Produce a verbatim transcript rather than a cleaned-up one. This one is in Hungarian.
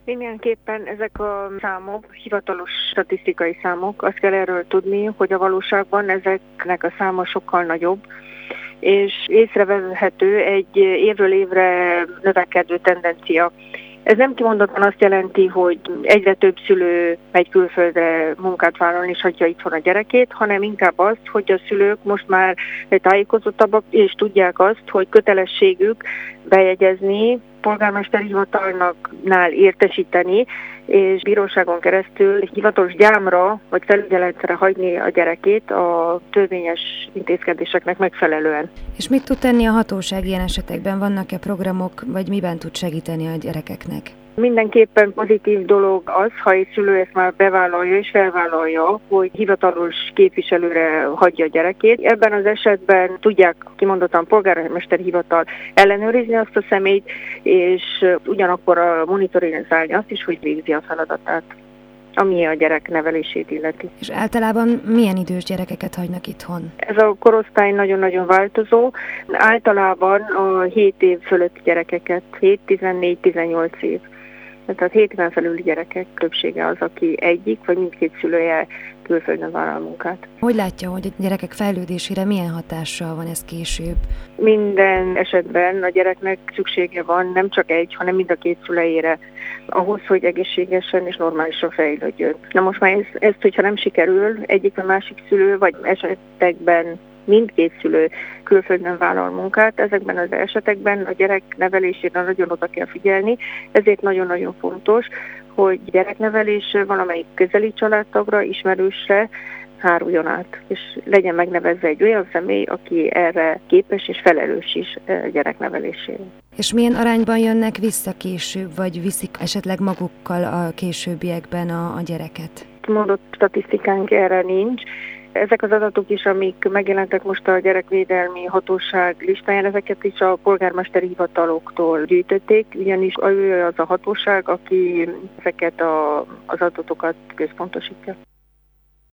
Mindenképpen ezek a számok, hivatalos statisztikai számok, azt kell erről tudni, hogy a valóságban ezeknek a száma sokkal nagyobb, és észrevehető egy évről évre növekedő tendencia. Ez nem kimondottan azt jelenti, hogy egyre több szülő megy külföldre munkát vállalni és hagyja itthon a gyerekét, hanem inkább azt, hogy a szülők most már tájékozottabbak és tudják azt, hogy kötelességük bejegyezni, polgármesteri hivatalnál értesíteni, és bíróságon keresztül hivatalos gyámra vagy felügyeletre hagyni a gyerekét a törvényes intézkedéseknek megfelelően. És mit tud tenni a hatóság ilyen esetekben? Vannak-e programok, vagy miben tud segíteni a gyerekeknek? Mindenképpen pozitív dolog az, ha egy szülő ezt már bevállalja és felvállalja, hogy hivatalos képviselőre hagyja a gyerekét. Ebben az esetben tudják kimondottan polgármesteri hivatal ellenőrizni azt a személyt, és ugyanakkor monitorizálni azt is, hogy végzi a feladatát, ami a gyerek nevelését illeti. És általában milyen idős gyerekeket hagynak itthon? Ez a korosztály nagyon-nagyon változó. Általában a hét év fölötti gyerekeket, hét, tizennégy, tizennyolc év. Tehát hét éven felüli gyerekek többsége az, aki egyik vagy mindkét szülője külföldön vállal munkát. Hogy látja, hogy a gyerekek fejlődésére milyen hatással van ez később? Minden esetben a gyereknek szüksége van nem csak egy, hanem mind a két szülejére, ahhoz, hogy egészségesen és normálisan fejlődjön. Na most már ezt, ezt, hogyha nem sikerül, egyik vagy másik szülő, vagy esetekben mindkét szülő külföldön vállal munkát, ezekben az esetekben a gyerek nevelésére nagyon oda kell figyelni, ezért nagyon-nagyon fontos, hogy gyereknevelés valamelyik közeli családtagra, ismerősre háruljon át, és legyen megnevezve egy olyan személy, aki erre képes és felelős is gyereknevelésére. És milyen arányban jönnek vissza később, vagy viszik esetleg magukkal a későbbiekben a, a gyereket? Mondott statisztikánk erre nincs. Ezek az adatok is, amik megjelentek most a gyerekvédelmi hatóság listáján, ezeket is a polgármesteri hivataloktól gyűjtötték, ugyanis ő az a hatóság, aki ezeket a, az adatokat központosítja.